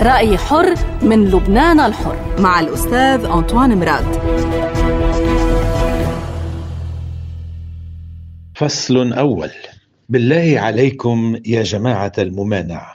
رأي حر من لبنان الحر مع الأستاذ أنطوان مراد. فصل أول. بالله عليكم يا جماعة الممانعة،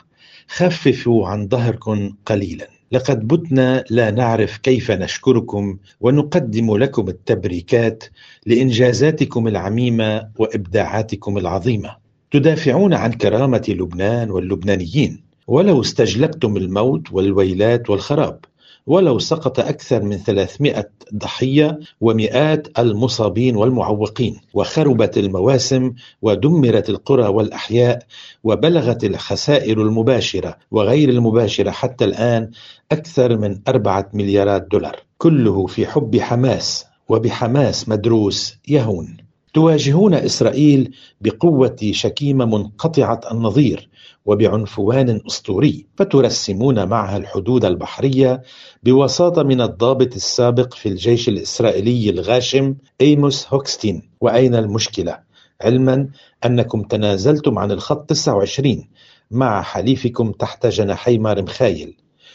خففوا عن ظهركم قليلا، لقد بتنا لا نعرف كيف نشكركم ونقدم لكم التبريكات لإنجازاتكم العميمة وإبداعاتكم العظيمة. تدافعون عن كرامة لبنان واللبنانيين، ولو استجلبتم الموت والويلات والخراب، ولو سقط أكثر من 300 ضحية ومئات المصابين والمعوقين، وخربت المواسم ودمرت القرى والأحياء، وبلغت الخسائر المباشرة وغير المباشرة حتى الآن أكثر من 4 مليارات دولار، كله في حب حماس، وبحماس مدروس يهون. تواجهون إسرائيل بقوة شكيمة منقطعة النظير وبعنفوان أسطوري، فترسمون معها الحدود البحرية بوساطة من الضابط السابق في الجيش الإسرائيلي الغاشم أيموس هوكستين. وأين المشكلة؟ علما أنكم تنازلتم عن الخط 29 مع حليفكم تحت جناحي مخايل،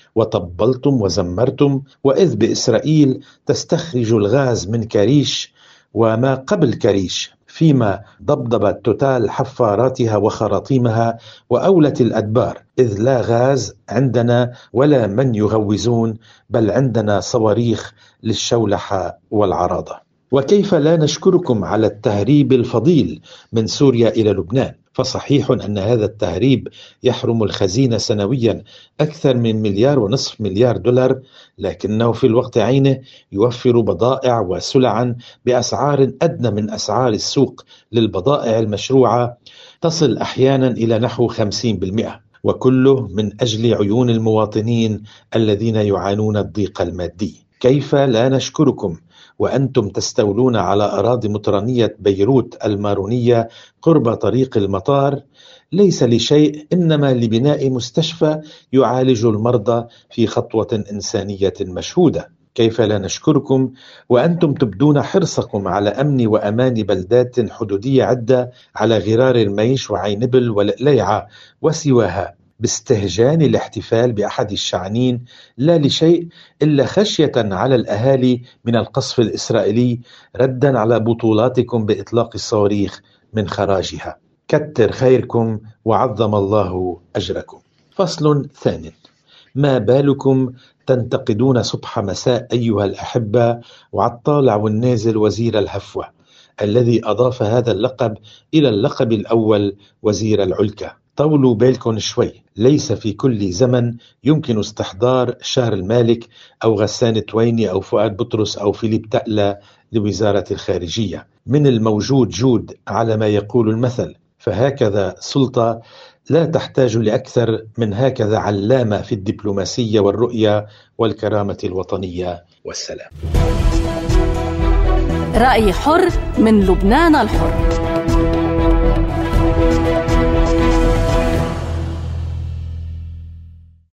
وطبلتم وزمرتم، وإذ بإسرائيل تستخرج الغاز من كريش وما قبل كريش، فيما ضبضبت توتال حفاراتها وخراطيمها وأولت الأدبار، إذ لا غاز عندنا ولا من يغوزون، بل عندنا صواريخ للشولحة والعراضة. وكيف لا نشكركم على التهريب الفضيل من سوريا إلى لبنان؟ فصحيح أن هذا التهريب يحرم الخزينة سنويا أكثر من 1.5 مليار دولار، لكنه في الوقت عينه يوفر بضائع وسلعا بأسعار أدنى من أسعار السوق للبضائع المشروعة، تصل أحيانا إلى نحو 50%، وكله من أجل عيون المواطنين الذين يعانون الضيق المادي. كيف لا نشكركم وأنتم تستولون على أراضي مطرانية بيروت المارونية قرب طريق المطار، ليس لشيء إنما لبناء مستشفى يعالج المرضى في خطوة إنسانية مشهودة. كيف لا نشكركم وأنتم تبدون حرصكم على أمن وأمان بلدات حدودية عدة على غرار الميش وعينبل والقليعة وسواها، باستهجان الاحتفال بأحد الشعنين، لا لشيء إلا خشية على الأهالي من القصف الإسرائيلي، ردا على بطولاتكم بإطلاق الصواريخ من خراجها. كتر خيركم وعظم الله أجركم. فصل ثانٍ. ما بالكم تنتقدون صبح مساء أيها الأحبة وعالطالع والنازل وزير الهفوة، الذي أضاف هذا اللقب إلى اللقب الأول وزير العلكة؟ طولوا بالكم شوي، ليس في كل زمن يمكن استحضار شارل مالك أو غسان تويني أو فؤاد بطرس أو فيليب تألة لوزارة الخارجية. من الموجود جود على ما يقول المثل، فهكذا سلطة لا تحتاج لأكثر من هكذا علامة في الدبلوماسية والرؤية والكرامة الوطنية والسلام. رأي حر من لبنان الحر.